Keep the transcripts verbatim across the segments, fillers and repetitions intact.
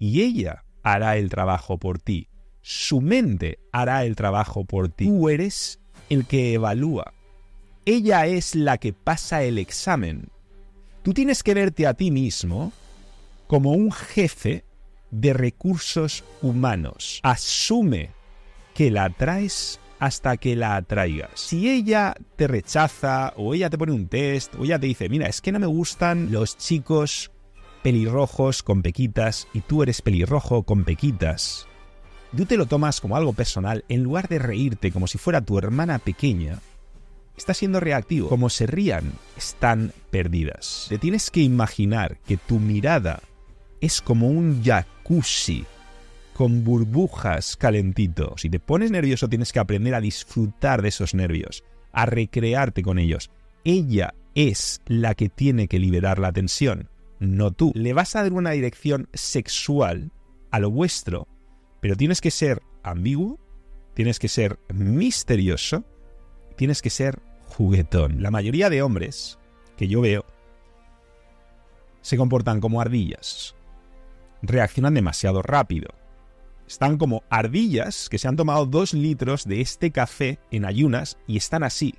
y ella hará el trabajo por ti. Su mente hará el trabajo por ti. Tú eres el que evalúa. Ella es la que pasa el examen. Tú tienes que verte a ti mismo como un jefe de recursos humanos. Asume que la atraes hasta que la atraigas. Si ella te rechaza, o ella te pone un test, o ella te dice, mira, es que no me gustan los chicos pelirrojos con pequitas, y tú eres pelirrojo con pequitas, tú te lo tomas como algo personal, en lugar de reírte como si fuera tu hermana pequeña, estás siendo reactivo. Como se rían, están perdidas. Te tienes que imaginar que tu mirada es como un jacuzzi con burbujas calentito. Si te pones nervioso, tienes que aprender a disfrutar de esos nervios, a recrearte con ellos. Ella es la que tiene que liberar la tensión, no tú. Le vas a dar una dirección sexual a lo vuestro, pero tienes que ser ambiguo, tienes que ser misterioso, tienes que ser juguetón. La mayoría de hombres que yo veo se comportan como ardillas. Reaccionan demasiado rápido. Están como ardillas que se han tomado dos litros de este café en ayunas y están así.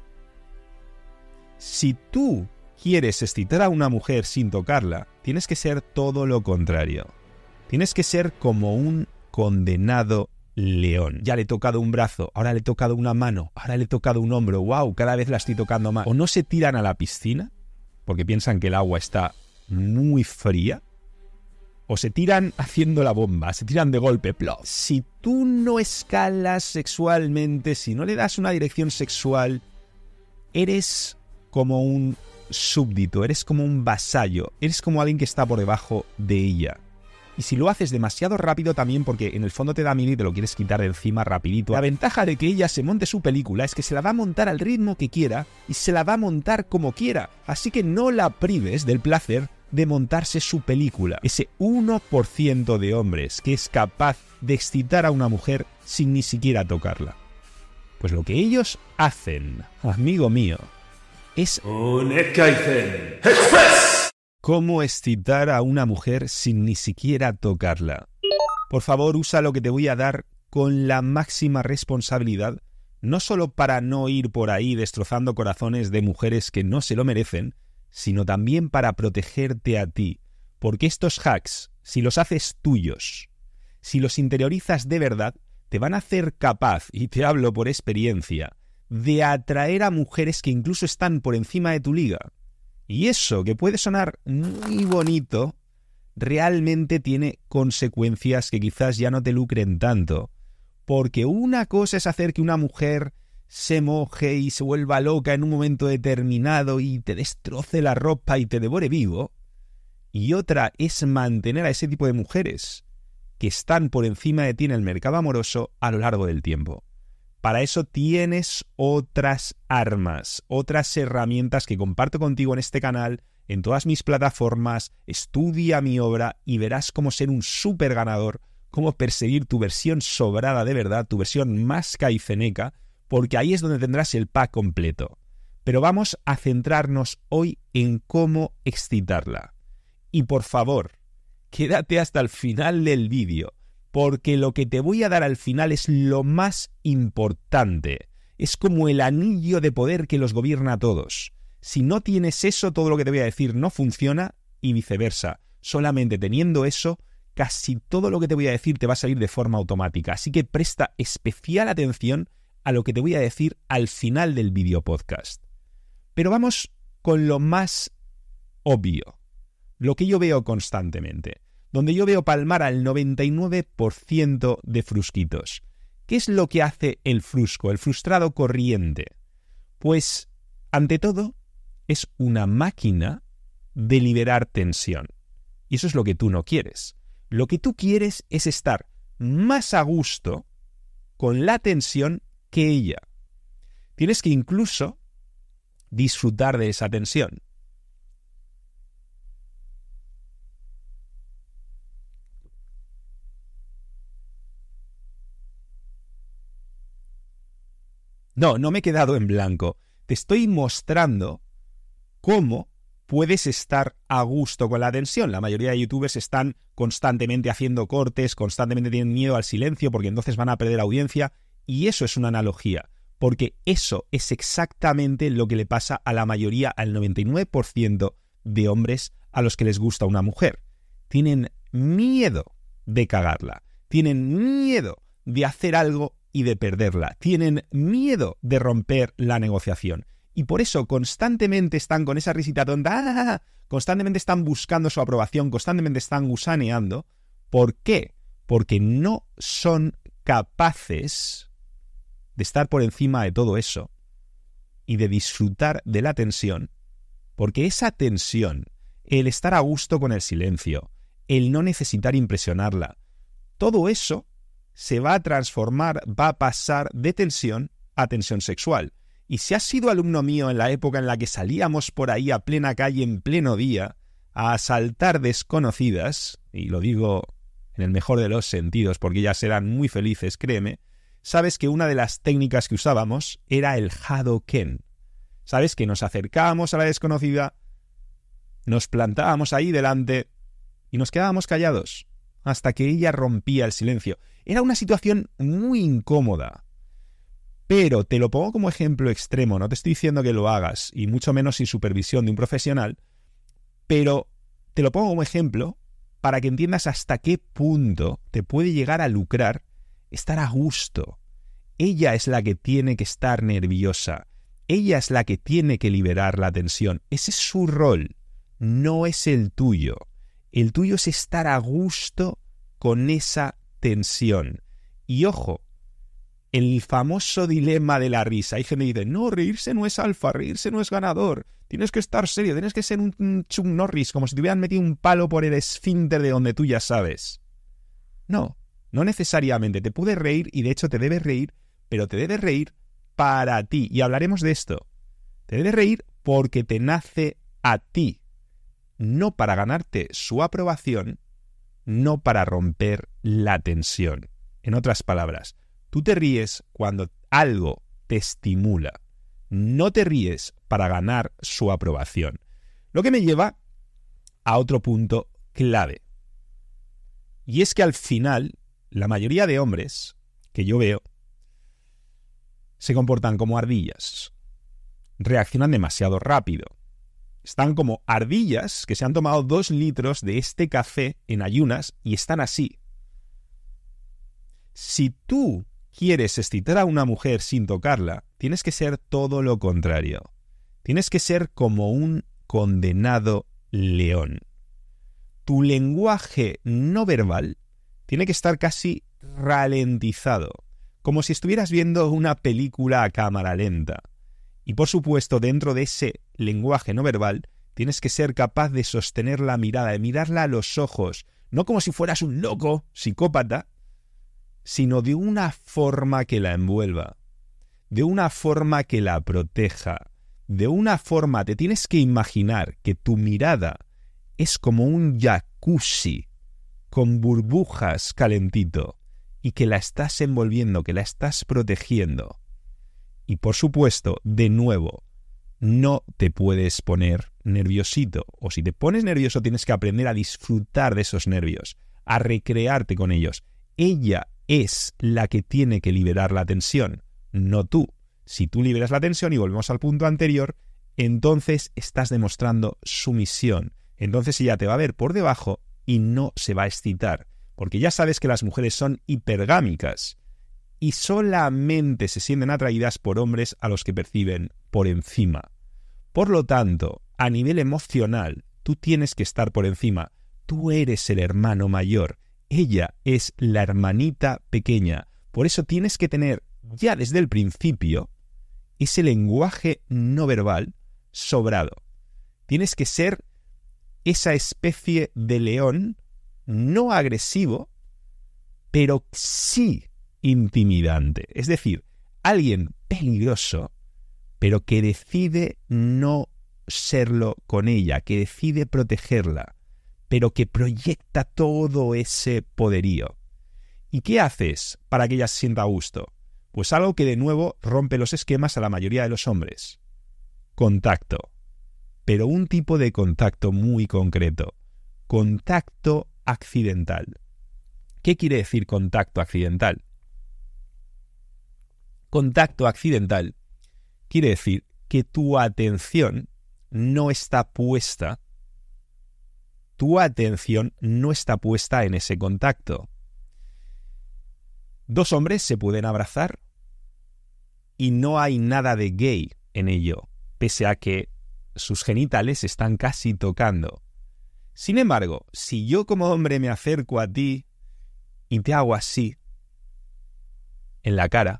Si tú quieres excitar a una mujer sin tocarla, tienes que ser todo lo contrario. Tienes que ser como un condenado león. Ya le he tocado un brazo, ahora le he tocado una mano, ahora le he tocado un hombro. ¡Wow! Cada vez la estoy tocando más. O no se tiran a la piscina porque piensan que el agua está muy fría. O se tiran haciendo la bomba, se tiran de golpe, plop. Si tú no escalas sexualmente, si no le das una dirección sexual, eres como un súbdito, eres como un vasallo, eres como alguien que está por debajo de ella. Y si lo haces demasiado rápido también, porque en el fondo te da miedo y te lo quieres quitar de encima rapidito. La ventaja de que ella se monte su película es que se la va a montar al ritmo que quiera y se la va a montar como quiera. Así que no la prives del placer de montarse su película. Ese uno por ciento de hombres que es capaz de excitar a una mujer sin ni siquiera tocarla. Pues lo que ellos hacen, amigo mío, es un Kaizen Express. ¿Cómo excitar a una mujer sin ni siquiera tocarla? Por favor, usa lo que te voy a dar con la máxima responsabilidad, no solo para no ir por ahí destrozando corazones de mujeres que no se lo merecen, sino también para protegerte a ti, porque estos hacks, si los haces tuyos, si los interiorizas de verdad, te van a hacer capaz, y te hablo por experiencia, de atraer a mujeres que incluso están por encima de tu liga. Y eso, que puede sonar muy bonito, realmente tiene consecuencias que quizás ya no te lucren tanto, porque una cosa es hacer que una mujer se moje y se vuelva loca en un momento determinado y te destroce la ropa y te devore vivo, y otra es mantener a ese tipo de mujeres que están por encima de ti en el mercado amoroso a lo largo del tiempo. Para eso tienes otras armas, otras herramientas que comparto contigo en este canal, en todas mis plataformas. Estudia mi obra y verás cómo ser un súper ganador, cómo perseguir tu versión sobrada de verdad, tu versión más kaizeneca, porque ahí es donde tendrás el pack completo. Pero vamos a centrarnos hoy en cómo excitarla. Y por favor, quédate hasta el final del vídeo, porque lo que te voy a dar al final es lo más importante. Es como el anillo de poder que los gobierna a todos. Si no tienes eso, todo lo que te voy a decir no funciona y viceversa. Solamente teniendo eso, casi todo lo que te voy a decir te va a salir de forma automática. Así que presta especial atención a lo que te voy a decir al final del video podcast. Pero vamos con lo más obvio, lo que yo veo constantemente, donde yo veo palmar al noventa y nueve por ciento de frusquitos. ¿Qué es lo que hace el frusco, el frustrado corriente? Pues, ante todo, es una máquina de liberar tensión. Y eso es lo que tú no quieres. Lo que tú quieres es estar más a gusto con la tensión que ella. Tienes que incluso disfrutar de esa tensión. No, no me he quedado en blanco. Te estoy mostrando cómo puedes estar a gusto con la tensión. La mayoría de youtubers están constantemente haciendo cortes, constantemente tienen miedo al silencio porque entonces van a perder audiencia, y eso es una analogía, porque eso es exactamente lo que le pasa a la mayoría, al noventa y nueve por ciento de hombres a los que les gusta una mujer. Tienen miedo de cagarla, tienen miedo de hacer algo y de perderla, tienen miedo de romper la negociación. Y por eso constantemente están con esa risita tonta, constantemente están buscando su aprobación, constantemente están gusaneando. ¿Por qué? Porque no son capaces de estar por encima de todo eso y de disfrutar de la tensión, porque esa tensión, el estar a gusto con el silencio, el no necesitar impresionarla, todo eso se va a transformar, va a pasar de tensión a tensión sexual. Y si has sido alumno mío en la época en la que salíamos por ahí a plena calle en pleno día a asaltar desconocidas, y lo digo en el mejor de los sentidos porque ellas eran muy felices, créeme, sabes que una de las técnicas que usábamos era el Hadoken. Sabes que nos acercábamos a la desconocida, nos plantábamos ahí delante y nos quedábamos callados hasta que ella rompía el silencio. Era una situación muy incómoda. Pero te lo pongo como ejemplo extremo, no te estoy diciendo que lo hagas, y mucho menos sin supervisión de un profesional, pero te lo pongo como ejemplo para que entiendas hasta qué punto te puede llegar a lucrar estar a gusto. Ella es la que tiene que estar nerviosa, ella es la que tiene que liberar la tensión. Ese es su rol, no es el tuyo. El tuyo es estar a gusto con esa tensión. Y ojo, el famoso dilema de la risa. Hay gente que dice, no, reírse no es alfa, reírse no es ganador. Tienes que estar serio, tienes que ser un, un Chuck Norris, como si te hubieran metido un palo por el esfínter de donde tú ya sabes. No, no necesariamente. Te puedes reír y de hecho te debes reír, pero te debes reír para ti. Y hablaremos de esto. Te debes reír porque te nace a ti, no para ganarte su aprobación, no para romper la tensión. En otras palabras, tú te ríes cuando algo te estimula. No te ríes para ganar su aprobación. Lo que me lleva a otro punto clave. Y es que al final, la mayoría de hombres que yo veo se comportan como ardillas. Reaccionan demasiado rápido. Están como ardillas que se han tomado dos litros de este café en ayunas y están así. Si tú quieres excitar a una mujer sin tocarla, tienes que ser todo lo contrario. Tienes que ser como un condenado león. Tu lenguaje no verbal tiene que estar casi ralentizado, como si estuvieras viendo una película a cámara lenta. Y por supuesto, dentro de ese lenguaje no verbal, tienes que ser capaz de sostener la mirada, de mirarla a los ojos, no como si fueras un loco, psicópata, sino de una forma que la envuelva, de una forma que la proteja, de una forma, te tienes que imaginar que tu mirada es como un jacuzzi con burbujas calentito y que la estás envolviendo, que la estás protegiendo. Y por supuesto, de nuevo, no te puedes poner nerviosito, o si te pones nervioso tienes que aprender a disfrutar de esos nervios, a recrearte con ellos. Ella es la que tiene que liberar la tensión, no tú. Si tú liberas la tensión, y volvemos al punto anterior, entonces estás demostrando sumisión. Entonces ella te va a ver por debajo y no se va a excitar, porque ya sabes que las mujeres son hipergámicas y solamente se sienten atraídas por hombres a los que perciben por encima. Por lo tanto, a nivel emocional, tú tienes que estar por encima. Tú eres el hermano mayor. Ella es la hermanita pequeña. Por eso tienes que tener ya desde el principio ese lenguaje no verbal sobrado. Tienes que ser esa especie de león no agresivo, pero sí intimidante. Es decir, alguien peligroso, pero que decide no serlo con ella, que decide protegerla, pero que proyecta todo ese poderío. ¿Y qué haces para que ella se sienta a gusto? Pues algo que de nuevo rompe los esquemas a la mayoría de los hombres. Contacto. pero un tipo de contacto muy concreto. Contacto accidental. ¿Qué quiere decir contacto accidental? Contacto accidental quiere decir que tu atención no está puesta, tu atención no está puesta en ese contacto. Dos hombres se pueden abrazar y no hay nada de gay en ello, pese a que sus genitales están casi tocando. Sin embargo, si yo como hombre me acerco a ti y te hago así en la cara,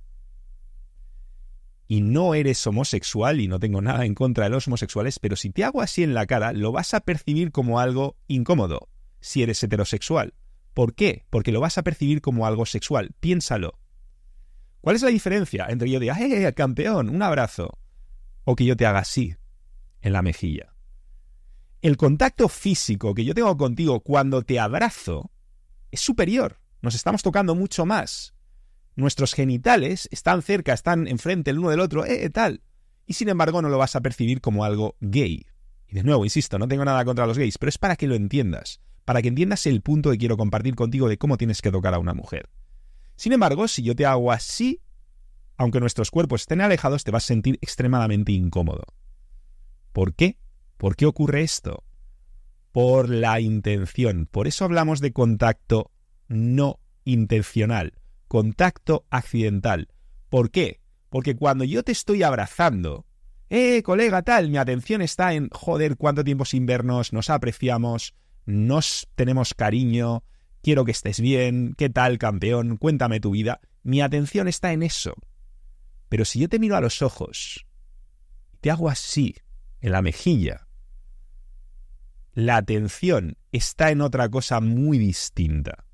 y no eres homosexual, y no tengo nada en contra de los homosexuales, pero si te hago así en la cara, lo vas a percibir como algo incómodo, si eres heterosexual. ¿Por qué? Porque lo vas a percibir como algo sexual. Piénsalo. ¿Cuál es la diferencia entre yo diga, ¡eh, campeón, un abrazo! O que yo te haga así, en la mejilla? El contacto físico que yo tengo contigo cuando te abrazo es superior. Nos estamos tocando mucho más. Nuestros genitales están cerca, están enfrente el uno del otro, eh, tal. Y sin embargo no lo vas a percibir como algo gay. Y de nuevo, insisto, no tengo nada contra los gays, pero es para que lo entiendas. Para que entiendas el punto que quiero compartir contigo de cómo tienes que tocar a una mujer. Sin embargo, si yo te hago así, aunque nuestros cuerpos estén alejados, te vas a sentir extremadamente incómodo. ¿Por qué? ¿Por qué ocurre esto? Por la intención. Por eso hablamos de contacto no intencional. Contacto accidental. ¿Por qué? Porque cuando yo te estoy abrazando, eh, colega, tal, mi atención está en, joder, cuánto tiempo sin vernos, nos apreciamos, nos tenemos cariño, quiero que estés bien, ¿qué tal, campeón? Cuéntame tu vida. Mi atención está en eso. Pero si yo te miro a los ojos, te hago así, en la mejilla, la atención está en otra cosa muy distinta.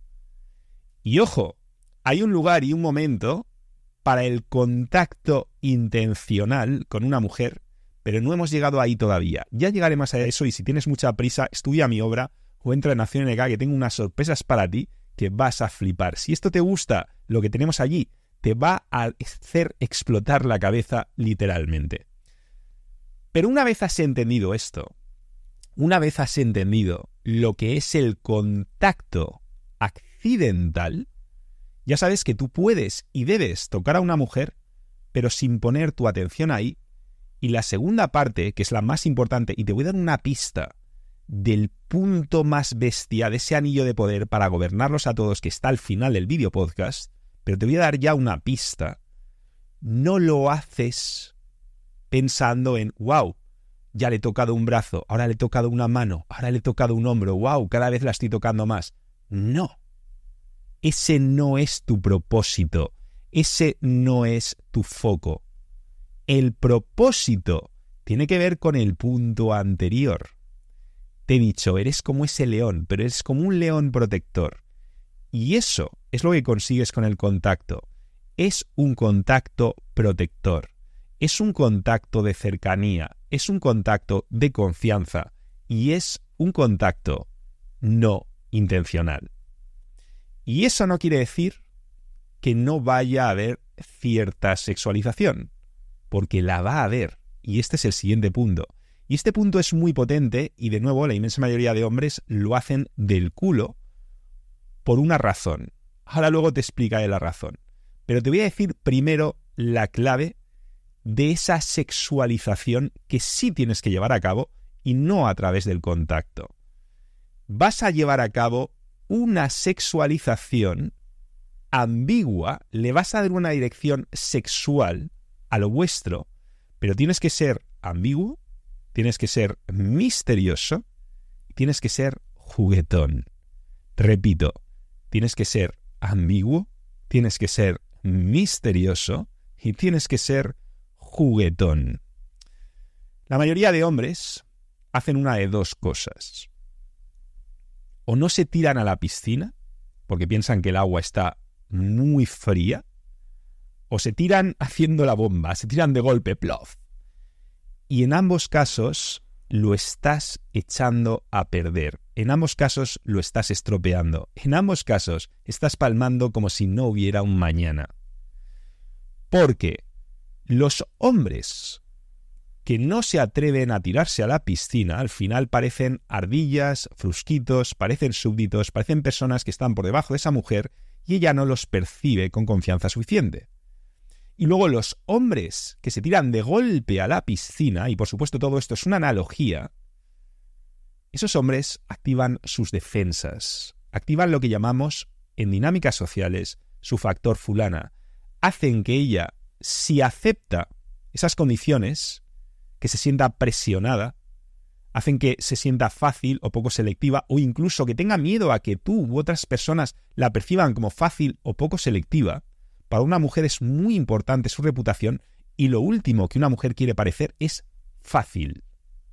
Y ojo, hay un lugar y un momento para el contacto intencional con una mujer, pero no hemos llegado ahí todavía. Ya llegaremos a eso y si tienes mucha prisa, estudia mi obra o entra en Acción N K, que tengo unas sorpresas para ti que vas a flipar. Si esto te gusta, lo que tenemos allí, te va a hacer explotar la cabeza literalmente. Pero una vez has entendido esto, una vez has entendido lo que es el contacto accidental, ya sabes que tú puedes y debes tocar a una mujer, pero sin poner tu atención ahí. Y la segunda parte, que es la más importante, y te voy a dar una pista del punto más bestia de ese anillo de poder para gobernarlos a todos que está al final del video podcast, pero te voy a dar ya una pista. No lo haces pensando en, wow, ya le he tocado un brazo, ahora le he tocado una mano, ahora le he tocado un hombro, wow, cada vez la estoy tocando más. No. Ese no es tu propósito, ese no es tu foco. El propósito tiene que ver con el punto anterior. Te he dicho, eres como ese león, pero eres como un león protector. Y eso es lo que consigues con el contacto. Es un contacto protector, es un contacto de cercanía, es un contacto de confianza y es un contacto no intencional. Y eso no quiere decir que no vaya a haber cierta sexualización, porque la va a haber. Y este es el siguiente punto. Y este punto es muy potente y, de nuevo, la inmensa mayoría de hombres lo hacen del culo por una razón. Ahora luego te explicaré la razón. Pero te voy a decir primero la clave de esa sexualización que sí tienes que llevar a cabo y no a través del contacto. Vas a llevar a cabo una sexualización ambigua, le vas a dar una dirección sexual a lo vuestro, pero tienes que ser ambiguo, tienes que ser misterioso, tienes que ser juguetón. Repito, tienes que ser ambiguo, tienes que ser misterioso y tienes que ser juguetón. La mayoría de hombres hacen una de dos cosas. O no se tiran a la piscina, porque piensan que el agua está muy fría, o se tiran haciendo la bomba, se tiran de golpe, plof. Y en ambos casos lo estás echando a perder. En ambos casos lo estás estropeando. En ambos casos estás palmando como si no hubiera un mañana. Porque los hombres que no se atreven a tirarse a la piscina, al final parecen ardillas, frusquitos, parecen súbditos, parecen personas que están por debajo de esa mujer y ella no los percibe con confianza suficiente. Y luego los hombres que se tiran de golpe a la piscina, y por supuesto todo esto es una analogía, esos hombres activan sus defensas, activan lo que llamamos en dinámicas sociales su factor fulana, hacen que ella, si acepta esas condiciones, que se sienta presionada, hacen que se sienta fácil o poco selectiva, o incluso que tenga miedo a que tú u otras personas la perciban como fácil o poco selectiva. Para una mujer es muy importante su reputación y lo último que una mujer quiere parecer es fácil.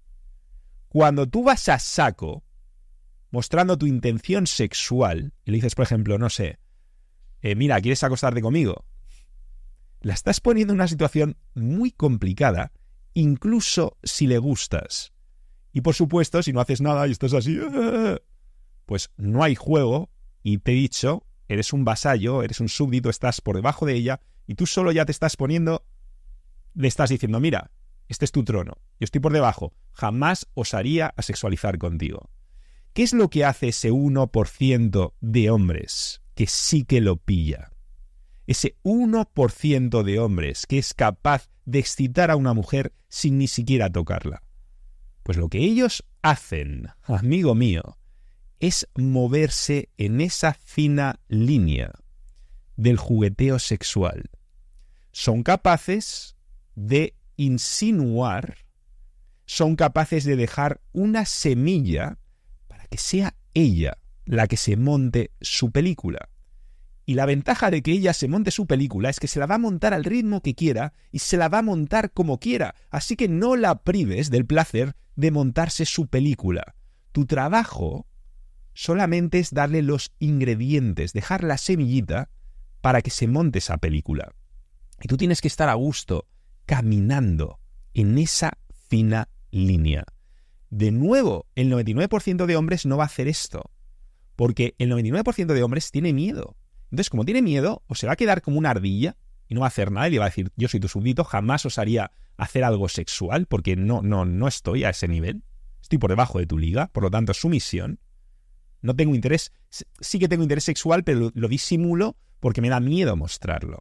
Cuando tú vas a saco, mostrando tu intención sexual, y le dices, por ejemplo, no sé, eh, mira, ¿quieres acostarte conmigo? La estás poniendo en una situación muy complicada, incluso si le gustas. Y por supuesto, si no haces nada y estás así, pues no hay juego, y te he dicho, eres un vasallo, eres un súbdito, estás por debajo de ella, y tú solo ya te estás poniendo, le estás diciendo, mira, este es tu trono, yo estoy por debajo, jamás osaría a sexualizar contigo. ¿Qué es lo que hace ese uno por ciento de hombres que sí que lo pilla? Ese uno por ciento de hombres que es capaz de excitar a una mujer sin ni siquiera tocarla. Pues lo que ellos hacen, amigo mío, es moverse en esa fina línea del jugueteo sexual. Son capaces de insinuar, son capaces de dejar una semilla para que sea ella la que se monte su película. Y la ventaja de que ella se monte su película es que se la va a montar al ritmo que quiera y se la va a montar como quiera. Así que no la prives del placer de montarse su película. Tu trabajo solamente es darle los ingredientes, dejar la semillita para que se monte esa película. Y tú tienes que estar a gusto caminando en esa fina línea. De nuevo, el noventa y nueve por ciento de hombres no va a hacer esto, porque el noventa y nueve por ciento de hombres tiene miedo. Entonces, como tiene miedo, o se va a quedar como una ardilla y no va a hacer nada y le va a decir, yo soy tu súbdito, jamás osaría hacer algo sexual porque no, no, no estoy a ese nivel. Estoy por debajo de tu liga, por lo tanto, sumisión. No tengo interés, sí que tengo interés sexual, pero lo, lo disimulo porque me da miedo mostrarlo.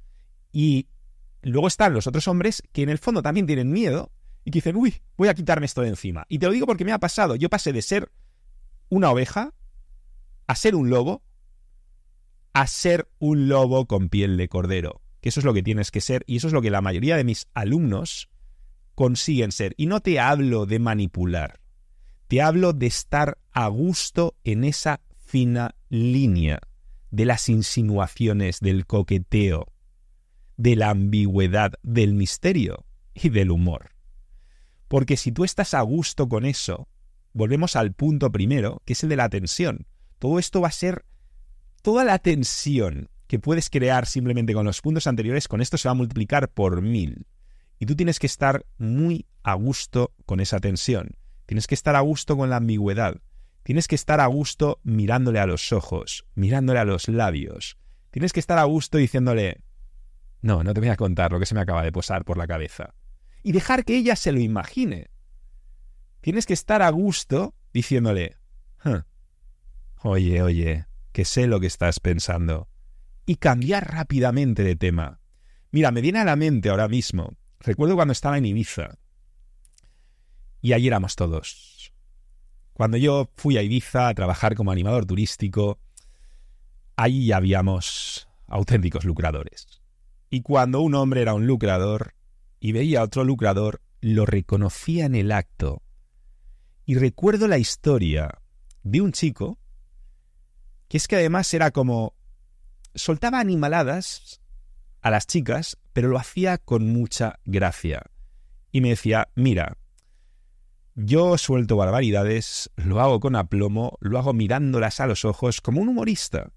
Y luego están los otros hombres que en el fondo también tienen miedo y que dicen, uy, voy a quitarme esto de encima. Y te lo digo porque me ha pasado. Yo pasé de ser una oveja a ser un lobo, a ser un lobo con piel de cordero. Que eso es lo que tienes que ser y eso es lo que la mayoría de mis alumnos consiguen ser. Y no te hablo de manipular. Te hablo de estar a gusto en esa fina línea de las insinuaciones, del coqueteo, de la ambigüedad, del misterio y del humor. Porque si tú estás a gusto con eso, volvemos al punto primero, que es el de la tensión. Todo esto va a ser, toda la tensión que puedes crear simplemente con los puntos anteriores, con esto se va a multiplicar por mil. Y tú tienes que estar muy a gusto con esa tensión. Tienes que estar a gusto con la ambigüedad. Tienes que estar a gusto mirándole a los ojos, mirándole a los labios. Tienes que estar a gusto diciéndole, no, no te voy a contar lo que se me acaba de posar por la cabeza. Y dejar que ella se lo imagine. Tienes que estar a gusto diciéndole, huh, oye, oye, que sé lo que estás pensando. Y cambiar rápidamente de tema. Mira, me viene a la mente ahora mismo, recuerdo cuando estaba en Ibiza. Y allí éramos todos. Cuando yo fui a Ibiza a trabajar como animador turístico, allí habíamos auténticos lucradores. Y cuando un hombre era un lucrador y veía a otro lucrador, lo reconocía en el acto. Y recuerdo la historia de un chico que es que además era como, soltaba animaladas a las chicas, pero lo hacía con mucha gracia. Y me decía, mira, yo suelto barbaridades, lo hago con aplomo, lo hago mirándolas a los ojos como un humorista.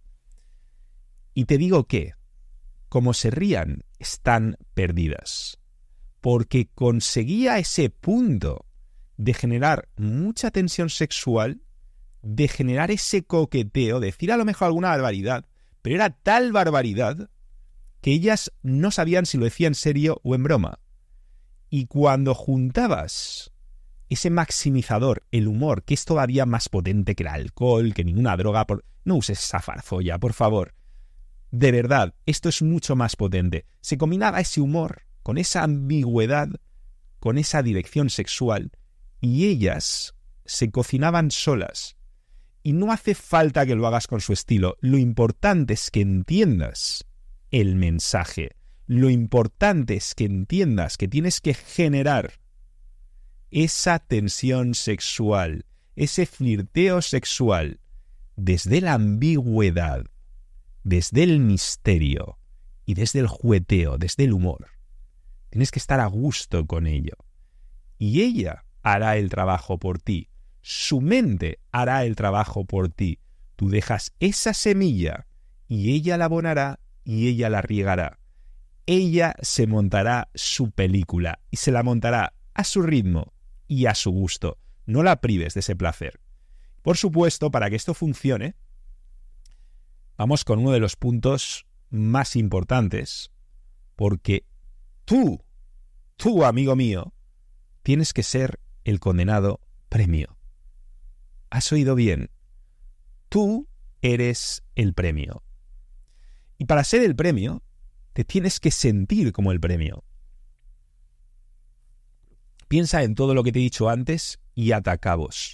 Y te digo que, como se rían, están perdidas. Porque conseguía ese punto de generar mucha tensión sexual, de generar ese coqueteo, de decir a lo mejor alguna barbaridad, pero era tal barbaridad que ellas no sabían si lo decía en serio o en broma. Y cuando juntabas ese maximizador, el humor, que es todavía más potente que el alcohol, que ninguna droga, por... no uses esa farfolla, por favor. De verdad, esto es mucho más potente. Se combinaba ese humor con esa ambigüedad, con esa dirección sexual, y ellas se cocinaban solas. Y no hace falta que lo hagas con su estilo. Lo importante es que entiendas el mensaje. Lo importante es que entiendas que tienes que generar esa tensión sexual, ese flirteo sexual, desde la ambigüedad, desde el misterio y desde el jugueteo, desde el humor. Tienes que estar a gusto con ello. Y ella hará el trabajo por ti. Su mente hará el trabajo por ti. Tú dejas esa semilla y ella la abonará y ella la riegará. Ella se montará su película y se la montará a su ritmo y a su gusto. No la prives de ese placer. Por supuesto, para que esto funcione, vamos con uno de los puntos más importantes, porque tú, tú, amigo mío, tienes que ser el condenado premio. ¿Has oído bien? Tú eres el premio. Y para ser el premio, te tienes que sentir como el premio. Piensa en todo lo que te he dicho antes y ata cabos.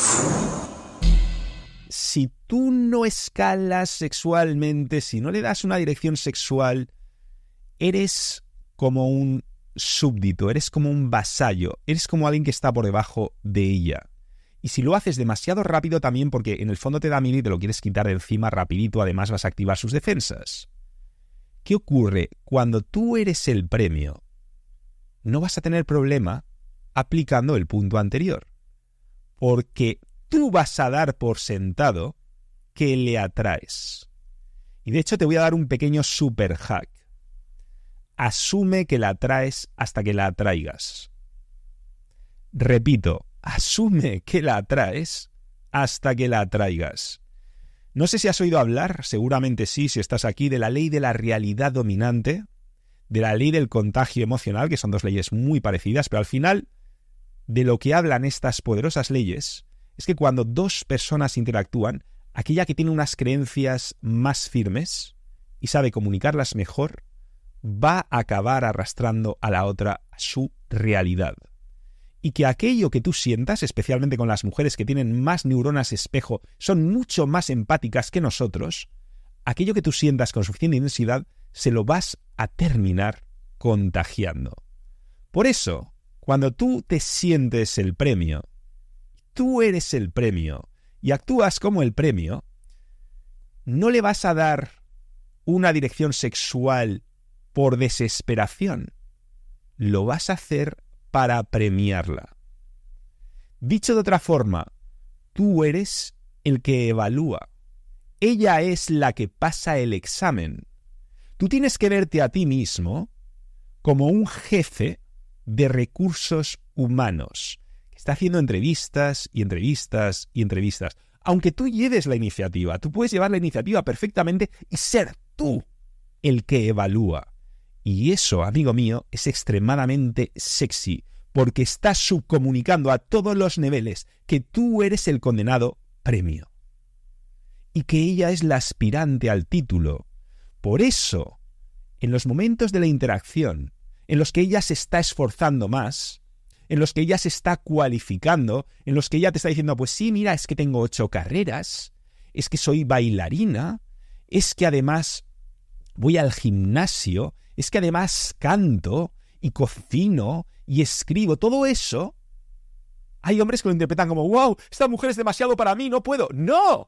Si tú no escalas sexualmente, si no le das una dirección sexual, eres como un súbdito, eres como un vasallo, eres como alguien que está por debajo de ella. Y si lo haces demasiado rápido también, porque en el fondo te da miedo y te lo quieres quitar de encima rapidito, además vas a activar sus defensas. ¿Qué ocurre? Cuando tú eres el premio, no vas a tener problema aplicando el punto anterior, porque tú vas a dar por sentado que le atraes. Y de hecho te voy a dar un pequeño super hack. Asume que la atraes hasta que la atraigas. Repito, asume que la atraes hasta que la atraigas. No sé si has oído hablar, seguramente sí, si estás aquí, de la ley de la realidad dominante, de la ley del contagio emocional, que son dos leyes muy parecidas, pero al final, de lo que hablan estas poderosas leyes, es que cuando dos personas interactúan, aquella que tiene unas creencias más firmes y sabe comunicarlas mejor, va a acabar arrastrando a la otra a su realidad. Y que aquello que tú sientas, especialmente con las mujeres que tienen más neuronas espejo, son mucho más empáticas que nosotros, aquello que tú sientas con suficiente intensidad, se lo vas a terminar contagiando. Por eso, cuando tú te sientes el premio, tú eres el premio y actúas como el premio, no le vas a dar una dirección sexual por desesperación. Lo vas a hacer para premiarla. Dicho de otra forma, tú eres el que evalúa. Ella es la que pasa el examen. Tú tienes que verte a ti mismo como un jefe de recursos humanos que está haciendo entrevistas y entrevistas y entrevistas. Aunque tú lleves la iniciativa, tú puedes llevar la iniciativa perfectamente y ser tú el que evalúa. Y eso, amigo mío, es extremadamente sexy, porque estás subcomunicando a todos los niveles que tú eres el condenado premio y que ella es la aspirante al título. Por eso, en los momentos de la interacción, en los que ella se está esforzando más, en los que ella se está cualificando, en los que ella te está diciendo, pues sí, mira, es que tengo ocho carreras, es que soy bailarina, es que además voy al gimnasio, es que además canto y cocino y escribo, todo eso, hay hombres que lo interpretan como, wow, esta mujer es demasiado para mí, no puedo. ¡No!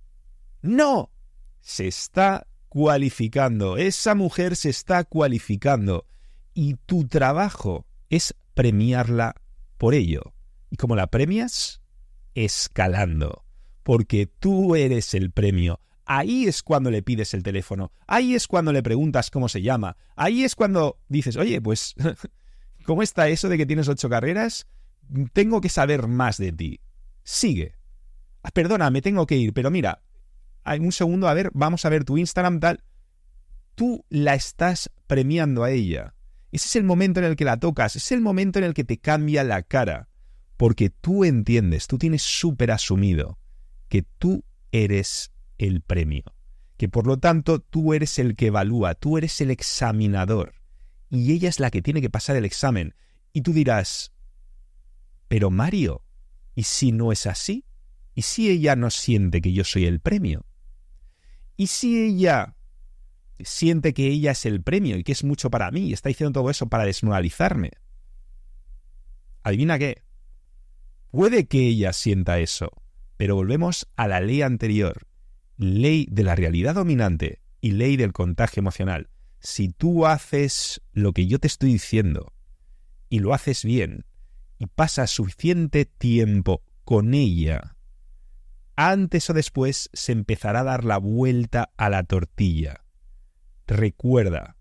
¡No! Se está cualificando, esa mujer se está cualificando y tu trabajo es premiarla por ello. ¿Y cómo la premias? Escalando, porque tú eres el premio. Ahí es cuando le pides el teléfono, ahí es cuando le preguntas cómo se llama, ahí es cuando dices, oye, pues, ¿cómo está eso de que tienes ocho carreras? Tengo que saber más de ti. Sigue. Ah, perdona, me tengo que ir, pero mira, hay un segundo, a ver, vamos a ver tu Instagram, tal. Tú la estás premiando a ella. Ese es el momento en el que la tocas, es el momento en el que te cambia la cara, porque tú entiendes, tú tienes súper asumido que tú eres el premio, que por lo tanto tú eres el que evalúa, tú eres el examinador, y ella es la que tiene que pasar el examen. Y tú dirás, pero Mario, ¿y si no es así? ¿Y si ella no siente que yo soy el premio? ¿Y si ella siente que ella es el premio y que es mucho para mí y está diciendo todo eso para desmoralizarme? ¿Adivina qué? Puede que ella sienta eso, pero volvemos a la ley anterior, ley de la realidad dominante y ley del contagio emocional. Si tú haces lo que yo te estoy diciendo y lo haces bien y pasas suficiente tiempo con ella, antes o después se empezará a dar la vuelta a la tortilla. Recuerda,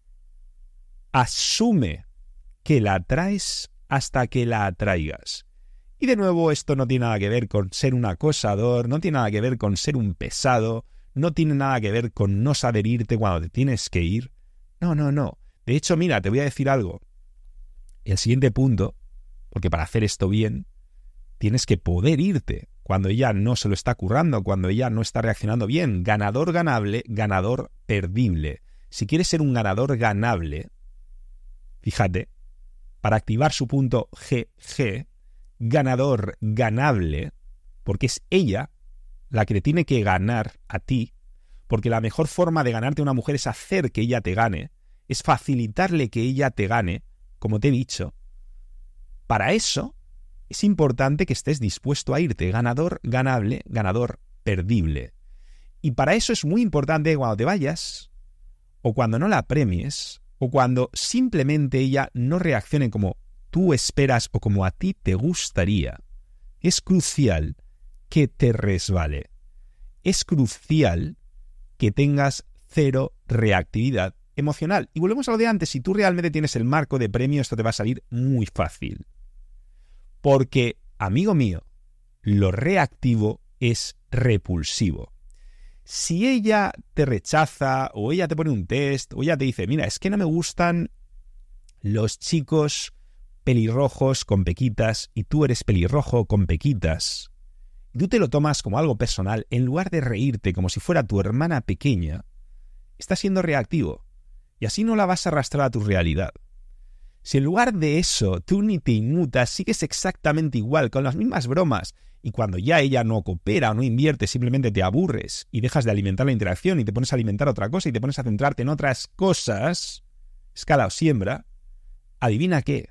asume que la atraes hasta que la atraigas. Y de nuevo, esto no tiene nada que ver con ser un acosador, no tiene nada que ver con ser un pesado, no tiene nada que ver con no saber irte cuando te tienes que ir. No, no, no. De hecho, mira, te voy a decir algo. El siguiente punto, porque para hacer esto bien, tienes que poder irte cuando ella no se lo está currando, cuando ella no está reaccionando bien. Ganador ganable, ganador perdible. Si quieres ser un ganador ganable, fíjate, para activar su punto G G, ganador ganable, porque es ella la que te tiene que ganar a ti, porque la mejor forma de ganarte a una mujer es hacer que ella te gane, es facilitarle que ella te gane, como te he dicho. Para eso es importante que estés dispuesto a irte, ganador ganable, ganador perdible. Y para eso es muy importante que cuando te vayas, o cuando no la premies, o cuando simplemente ella no reaccione como tú esperas o como a ti te gustaría, es crucial que te resbale. Es crucial que tengas cero reactividad emocional. Y volvemos a lo de antes, si tú realmente tienes el marco de premio, esto te va a salir muy fácil. Porque, amigo mío, lo reactivo es repulsivo. Si ella te rechaza, o ella te pone un test, o ella te dice, mira, es que no me gustan los chicos pelirrojos con pequitas, y tú eres pelirrojo con pequitas, y tú te lo tomas como algo personal, en lugar de reírte como si fuera tu hermana pequeña, estás siendo reactivo, y así no la vas a arrastrar a tu realidad. Si en lugar de eso tú ni te inmutas, sigues exactamente igual, con las mismas bromas, y cuando ya ella no coopera o no invierte, simplemente te aburres y dejas de alimentar la interacción y te pones a alimentar otra cosa y te pones a centrarte en otras cosas, escala o siembra, adivina qué,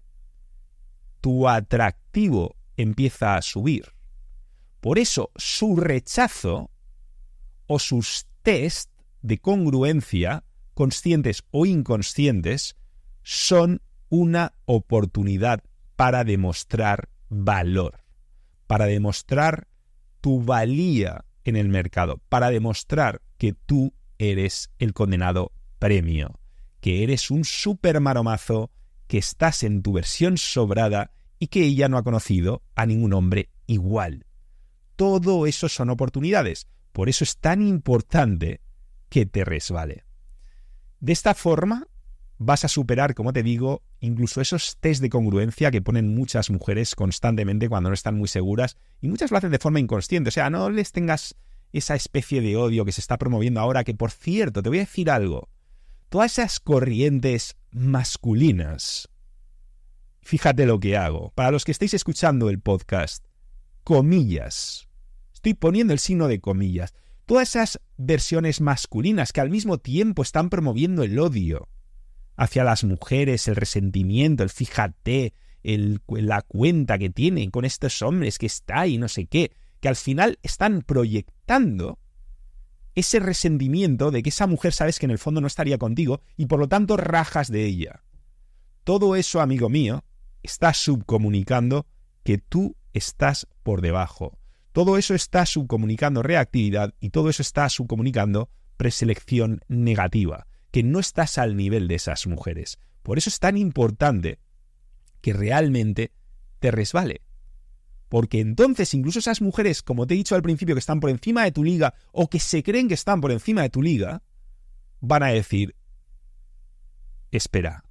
tu atractivo empieza a subir. Por eso su rechazo o sus test de congruencia, conscientes o inconscientes, son una oportunidad para demostrar valor, para demostrar tu valía en el mercado, para demostrar que tú eres el condenado premio, que eres un súper maromazo, que estás en tu versión sobrada y que ella no ha conocido a ningún hombre igual. Todo eso son oportunidades, por eso es tan importante que te resbale. De esta forma vas a superar, como te digo, incluso esos test de congruencia que ponen muchas mujeres constantemente cuando no están muy seguras, y muchas lo hacen de forma inconsciente. O sea, no les tengas esa especie de odio que se está promoviendo ahora, que por cierto, te voy a decir algo. Todas esas corrientes masculinas, fíjate lo que hago. Para los que estéis escuchando el podcast, comillas. Estoy poniendo el signo de comillas. Todas esas versiones masculinas que al mismo tiempo están promoviendo el odio hacia las mujeres, el resentimiento, el fíjate, el, la cuenta que tienen con estos hombres que está ahí, no sé qué, que al final están proyectando ese resentimiento de que esa mujer sabes que en el fondo no estaría contigo y por lo tanto rajas de ella. Todo eso, amigo mío, está subcomunicando que tú estás por debajo. Todo eso está subcomunicando reactividad y todo eso está subcomunicando preselección negativa, que no estás al nivel de esas mujeres. Por eso es tan importante que realmente te resbale. Porque entonces incluso esas mujeres, como te he dicho al principio, que están por encima de tu liga o que se creen que están por encima de tu liga, van a decir, espera,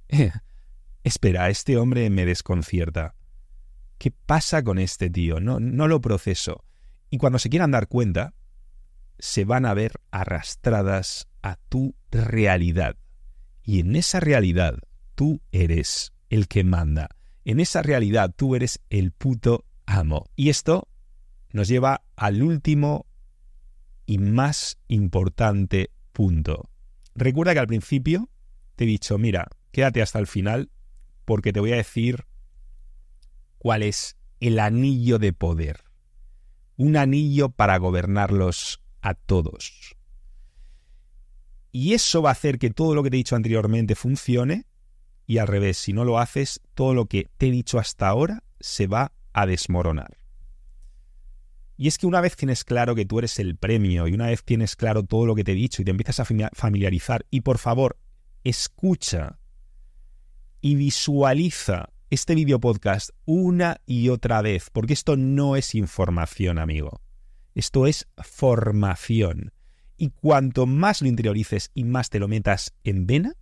Eh, espera, este hombre me desconcierta. ¿Qué pasa con este tío? No, no lo proceso. Y cuando se quieran dar cuenta, se van a ver arrastradas a tu realidad. Y en esa realidad, tú eres el que manda. En esa realidad, tú eres el puto amo. Y esto nos lleva al último y más importante punto. Recuerda que al principio te he dicho, mira, quédate hasta el final porque te voy a decir cuál es el anillo de poder. Un anillo para gobernarlos a todos. Y eso va a hacer que todo lo que te he dicho anteriormente funcione y al revés, si no lo haces, todo lo que te he dicho hasta ahora se va a desmoronar. Y es que una vez tienes claro que tú eres el premio y una vez tienes claro todo lo que te he dicho y te empiezas a familiarizar y por favor, escucha y visualiza este video podcast una y otra vez, porque esto no es información, amigo. Esto es formación. Y cuanto más lo interiorices y más te lo metas en vena,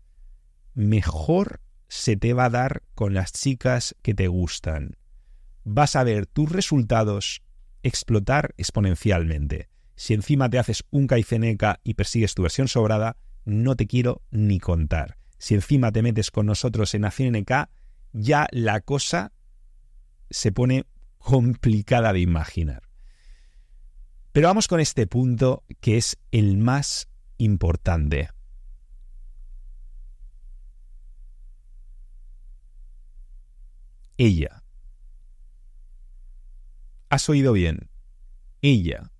mejor se te va a dar con las chicas que te gustan. Vas a ver tus resultados explotar exponencialmente. Si encima te haces un Kaizeneka y persigues tu versión sobrada, no te quiero ni contar. Si encima te metes con nosotros en Acción N K, ya la cosa se pone complicada de imaginar. Pero vamos con este punto que es el más importante. Ella. ¿Has oído bien? Ella.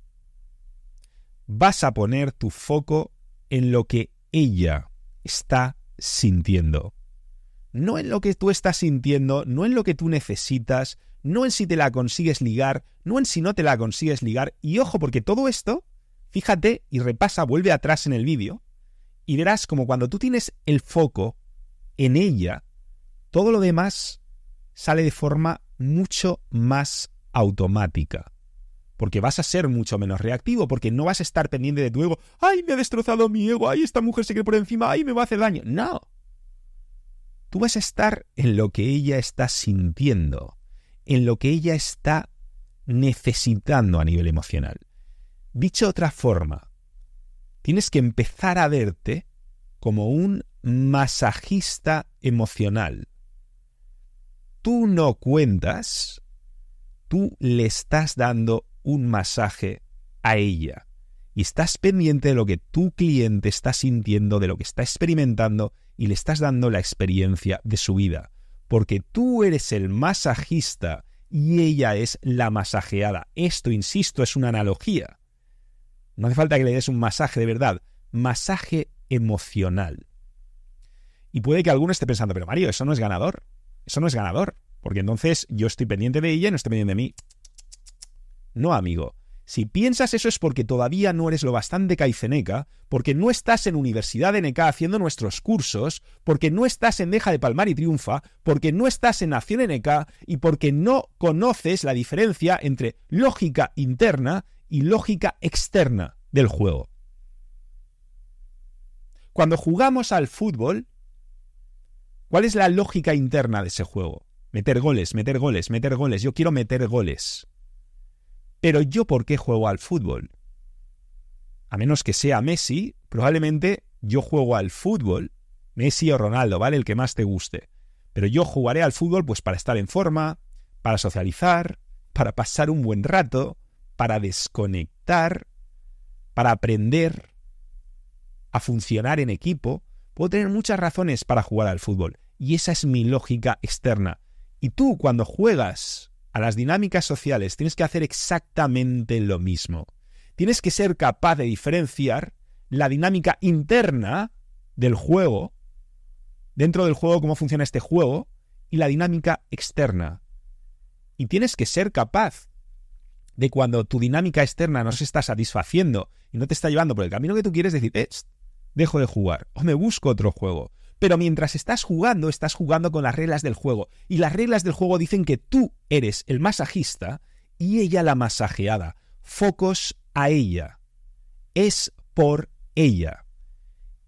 Vas a poner tu foco en lo que ella está sintiendo. No en lo que tú estás sintiendo, no en lo que tú necesitas, no en si te la consigues ligar, no en si no te la consigues ligar. Y ojo, porque todo esto, fíjate y repasa, vuelve atrás en el vídeo, y verás como cuando tú tienes el foco en ella, todo lo demás sale de forma mucho más automática. Porque vas a ser mucho menos reactivo, porque no vas a estar pendiente de tu ego. ¡Ay, me ha destrozado mi ego! ¡Ay, esta mujer se cree por encima! ¡Ay, me va a hacer daño! ¡No! Tú vas a estar en lo que ella está sintiendo, en lo que ella está necesitando a nivel emocional. Dicho de otra forma, tienes que empezar a verte como un masajista emocional. Tú no cuentas, tú le estás dando un masaje a ella y estás pendiente de lo que tu cliente está sintiendo, de lo que está experimentando y le estás dando la experiencia de su vida, porque tú eres el masajista y ella es la masajeada. Esto, insisto, es una analogía. No hace falta que le des un masaje de verdad, masaje emocional. Y puede que alguno esté pensando, pero Mario, eso no es ganador, eso no es ganador, porque entonces yo estoy pendiente de ella y no estoy pendiente de mí. No, amigo. Si piensas eso es porque todavía no eres lo bastante Kaizeneka, porque no estás en Universidad N K haciendo nuestros cursos, porque no estás en Deja de Palmar y Triunfa, porque no estás en Acción N K y porque no conoces la diferencia entre lógica interna y lógica externa del juego. Cuando jugamos al fútbol, ¿cuál es la lógica interna de ese juego? Meter goles, meter goles, meter goles. Yo quiero meter goles. Pero ¿yo por qué juego al fútbol? A menos que sea Messi, probablemente yo juego al fútbol, Messi o Ronaldo, ¿vale? El que más te guste. Pero yo jugaré al fútbol pues para estar en forma, para socializar, para pasar un buen rato, para desconectar, para aprender a funcionar en equipo. Puedo tener muchas razones para jugar al fútbol. Y esa es mi lógica externa. Y tú, cuando juegas a las dinámicas sociales, tienes que hacer exactamente lo mismo. Tienes que ser capaz de diferenciar la dinámica interna del juego, dentro del juego, cómo funciona este juego, y la dinámica externa. Y tienes que ser capaz de cuando tu dinámica externa no se está satisfaciendo y no te está llevando por el camino que tú quieres, decir, eh, dejo de jugar o me busco otro juego. Pero mientras estás jugando, estás jugando con las reglas del juego. Y las reglas del juego dicen que tú eres el masajista y ella la masajeada. Focos a ella. Es por ella.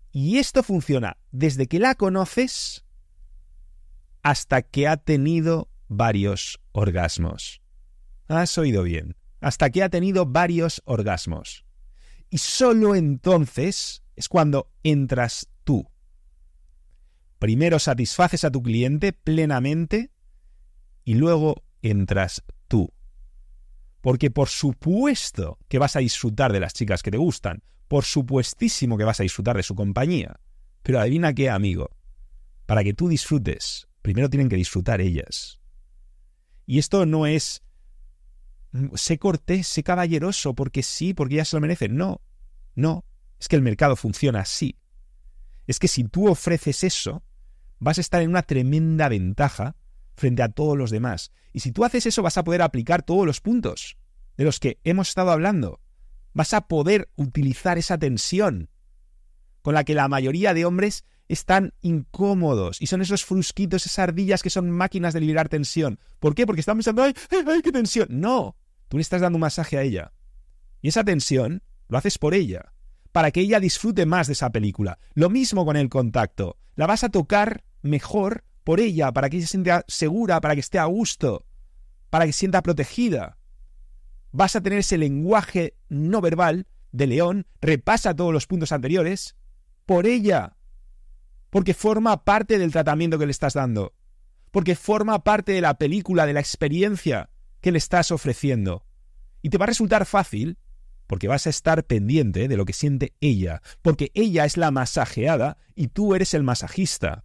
Y esto funciona desde que la conoces hasta que ha tenido varios orgasmos. Has oído bien. Hasta que ha tenido varios orgasmos. Y solo entonces es cuando entras tú. Primero satisfaces a tu cliente plenamente y luego entras tú. Porque por supuesto que vas a disfrutar de las chicas que te gustan. Por supuestísimo que vas a disfrutar de su compañía. Pero adivina qué, amigo. Para que tú disfrutes, primero tienen que disfrutar ellas. Y esto no es sé cortés, sé caballeroso, porque sí, porque ellas se lo merecen. No, no. Es que el mercado funciona así. Es que si tú ofreces eso, vas a estar en una tremenda ventaja frente a todos los demás. Y si tú haces eso, vas a poder aplicar todos los puntos de los que hemos estado hablando. Vas a poder utilizar esa tensión con la que la mayoría de hombres están incómodos. Y son esos frusquitos, esas ardillas que son máquinas de liberar tensión. ¿Por qué? Porque están pensando, ¡ay, ay, ay, qué tensión! No, tú le estás dando un masaje a ella. Y esa tensión lo haces por ella, para que ella disfrute más de esa película. Lo mismo con el contacto. La vas a tocar mejor por ella, para que ella se sienta segura, para que esté a gusto, para que se sienta protegida. Vas a tener ese lenguaje no verbal de león, repasa todos los puntos anteriores, por ella. Porque forma parte del tratamiento que le estás dando. Porque forma parte de la película, de la experiencia que le estás ofreciendo. Y te va a resultar fácil porque vas a estar pendiente de lo que siente ella. Porque ella es la masajeada y tú eres el masajista.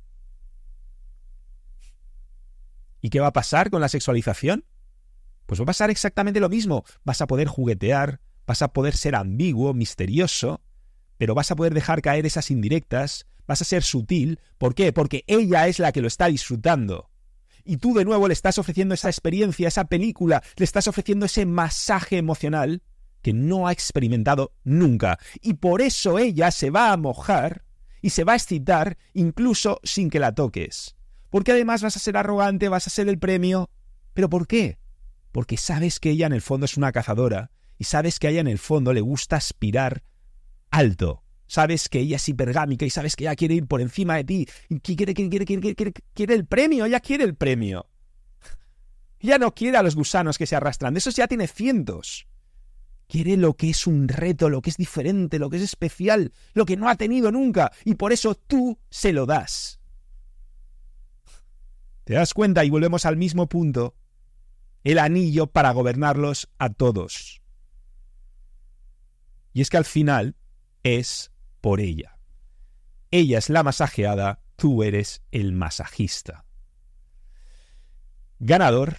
¿Y qué va a pasar con la sexualización? Pues va a pasar exactamente lo mismo. Vas a poder juguetear, vas a poder ser ambiguo, misterioso, pero vas a poder dejar caer esas indirectas, vas a ser sutil. ¿Por qué? Porque ella es la que lo está disfrutando. Y tú de nuevo le estás ofreciendo esa experiencia, esa película, le estás ofreciendo ese masaje emocional que no ha experimentado nunca. Y por eso ella se va a mojar y se va a excitar incluso sin que la toques. Porque además vas a ser arrogante, vas a ser el premio. ¿Pero por qué? Porque sabes que ella en el fondo es una cazadora y sabes que a ella en el fondo le gusta aspirar alto. Sabes que ella es hipergámica y sabes que ella quiere ir por encima de ti y quiere, quiere, quiere, quiere, quiere, quiere el premio, ella quiere el premio. Ella no quiere a los gusanos que se arrastran, de esos ya tiene cientos. Quiere lo que es un reto, lo que es diferente, lo que es especial, lo que no ha tenido nunca, y por eso tú se lo das. ¿Te das cuenta? Y volvemos al mismo punto. El anillo para gobernarlos a todos. Y es que al final es por ella. Ella es la masajeada, tú eres el masajista. Ganador.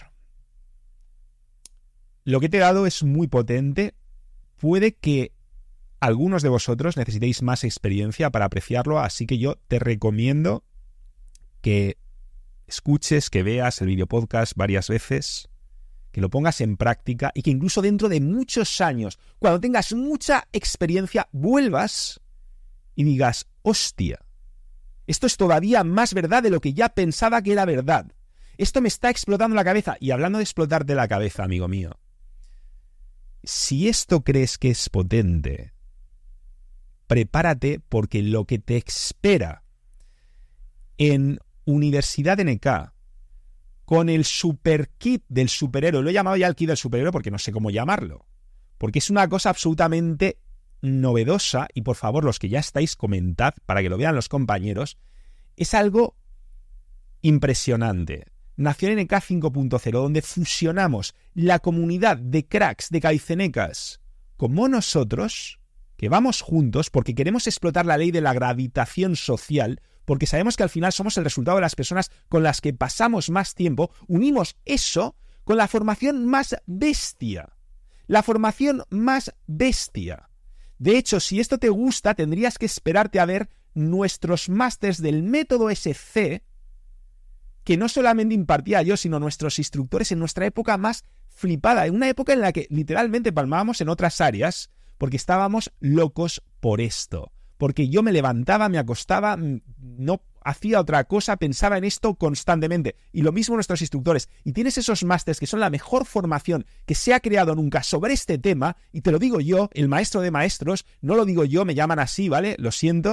Lo que te he dado es muy potente. Puede que algunos de vosotros necesitéis más experiencia para apreciarlo, así que yo te recomiendo que escuches, que veas el video podcast varias veces, que lo pongas en práctica y que incluso dentro de muchos años, cuando tengas mucha experiencia, vuelvas y digas, hostia, esto es todavía más verdad de lo que ya pensaba que era verdad. Esto me está explotando la cabeza. Y hablando de explotarte la cabeza, amigo mío, si esto crees que es potente, prepárate porque lo que te espera en Universidad N K con el super kit del superhéroe, lo he llamado ya el kit del superhéroe porque no sé cómo llamarlo, porque es una cosa absolutamente novedosa y por favor los que ya estáis comentad para que lo vean los compañeros, es algo impresionante. Nació N K cinco punto cero, donde fusionamos la comunidad de cracks, de caicenecas, como nosotros, que vamos juntos porque queremos explotar la ley de la gravitación social, porque sabemos que al final somos el resultado de las personas con las que pasamos más tiempo. Unimos eso con la formación más bestia. La formación más bestia. De hecho, si esto te gusta, tendrías que esperarte a ver nuestros másters del método S C, que no solamente impartía yo, sino nuestros instructores en nuestra época más flipada, en una época en la que literalmente palmábamos en otras áreas, porque estábamos locos por esto. Porque yo me levantaba, me acostaba, no hacía otra cosa, pensaba en esto constantemente. Y lo mismo nuestros instructores. Y tienes esos másters que son la mejor formación que se ha creado nunca sobre este tema, y te lo digo yo, el maestro de maestros, no lo digo yo, me llaman así, ¿vale? Lo siento,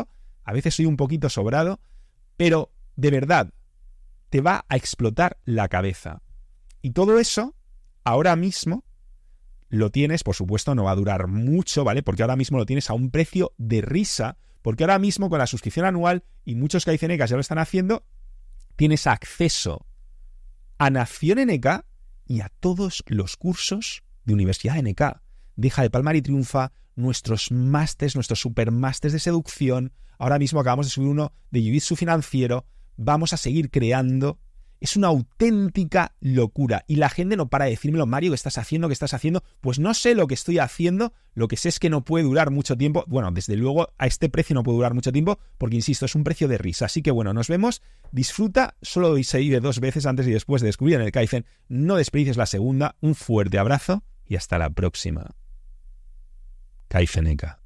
a veces soy un poquito sobrado, pero de verdad, te va a explotar la cabeza. Y todo eso, ahora mismo, lo tienes, por supuesto, no va a durar mucho, ¿vale? Porque ahora mismo lo tienes a un precio de risa, porque ahora mismo con la suscripción anual, y muchos Kaizenecas ya lo están haciendo, tienes acceso a Nación N K y a todos los cursos de Universidad N K. Deja de palmar y triunfa, nuestros másters, nuestros supermásters de seducción. Ahora mismo acabamos de subir uno de Jiu-Jitsu financiero. Vamos a seguir creando. Es una auténtica locura. Y la gente no para de decírmelo, Mario, ¿qué estás haciendo? ¿Qué estás haciendo? Pues no sé lo que estoy haciendo. Lo que sé es que no puede durar mucho tiempo. Bueno, desde luego a este precio no puede durar mucho tiempo porque, insisto, es un precio de risa. Así que bueno, nos vemos. Disfruta. Solo se vive dos veces antes y después de descubrir en el Kaizen. No desperdicies la segunda. Un fuerte abrazo y hasta la próxima. Kaizeneka.